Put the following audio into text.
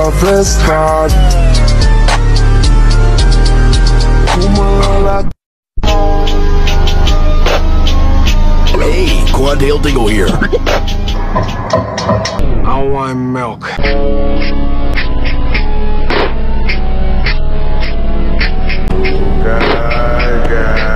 refrescar. Hey, Quad-tailed Dingo here. I want milk. God.